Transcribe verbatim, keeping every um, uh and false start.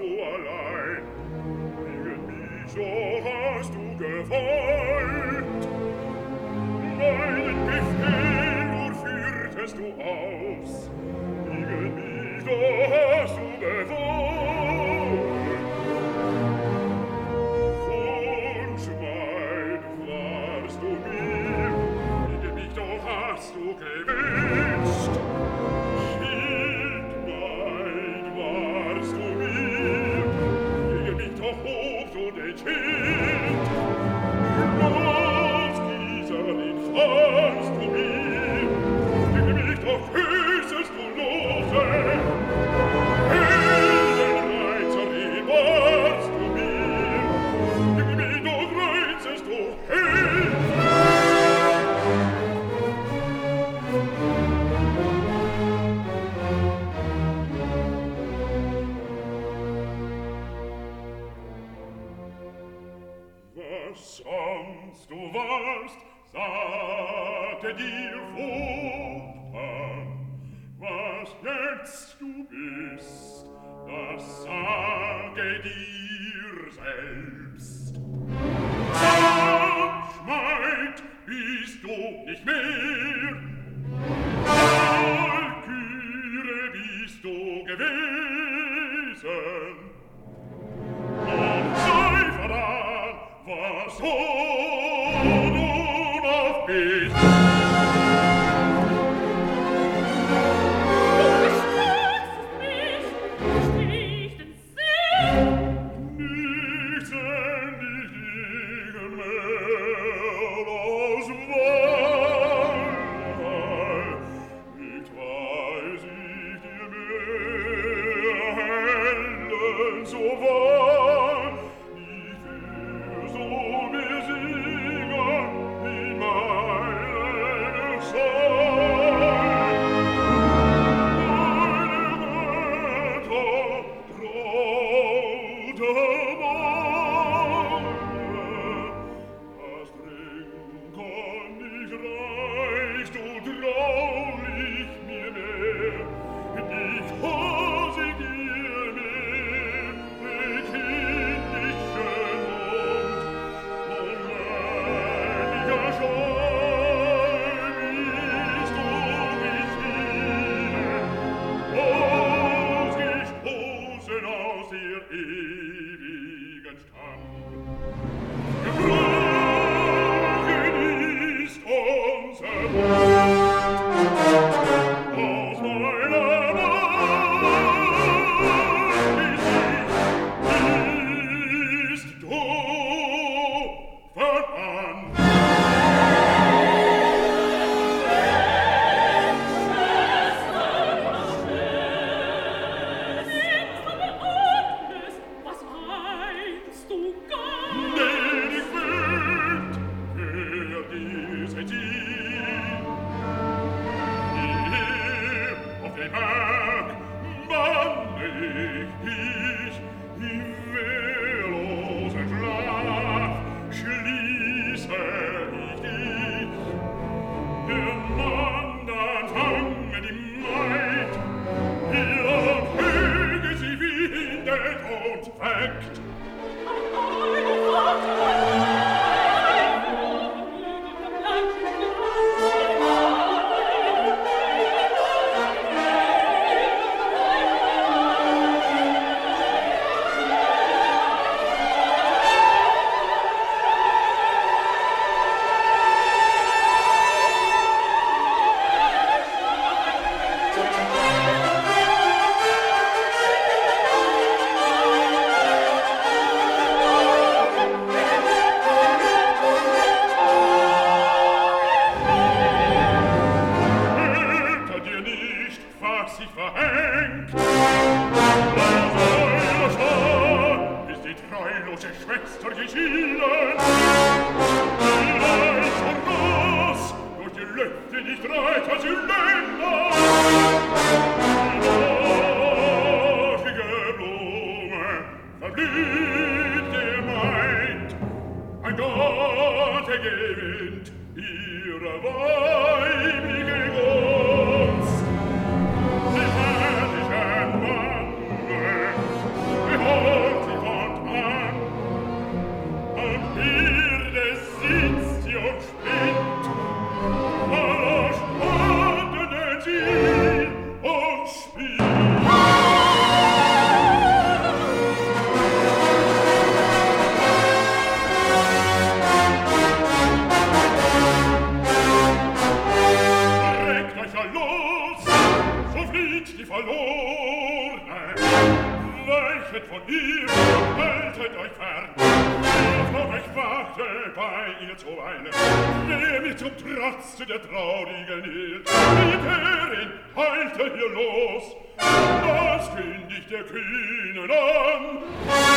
allein. Gegen mich so hast du gefolgt. Meinen Befehl nur führtest du aus. Gegen mich so hast du bewohnt. Wunsch mein warst du mir, gegen mich doch hast du gewünscht. Schild mein warst du mir, gegen mich doch hoch du den Schild. Losgießerin fandst du mir, gegen mich doch küssest du Lose. Heldenreizerin warst du mir, gegen mich doch reizest du Held. Was sonst du warst, sagte dir Vogtan, was jetzt du bist, das sage dir selbst. Abschmeid bist du nicht mehr, Walküre bist du gewesen, und sei verran, was so du noch bist. So wahr, ich will so besingen in meiner Schau. Meine Götter traute Morgen, das Trinken nicht reicht und traulich mir mehr, ich hose dir mehr, kindlichen Mund, unmächtiger Scheu bist du nicht hier, ausgestoßen aus der ewigen Stamm. Gebrochen ist unser Bund, aus meiner Macht bist du verbannt. Was meinst du gar? Den ich wünscht, für diese Ziel. Hier auf dem Berg banne ich im wehrlosen Schlaf, schließe ich dich. Den anderen fange die Maid, hier möge sie windet und weckt. Hinter dir nicht, was sich verhängt. Aus eurer Schar ist die treulose Schwester geschieden. Die Leid und Ross durch die Lüfte nicht reit als Zylinder. Die morschige Blume verblüht gemeint. Ein Gott ergewinnt ihre weibliche Gunst. Die herrlichen Manne, die mir zu weinen. Wehe mir zum Trotz der traurigen Hild. Militärin, halte hier los. Was kündigt der Kühnen an?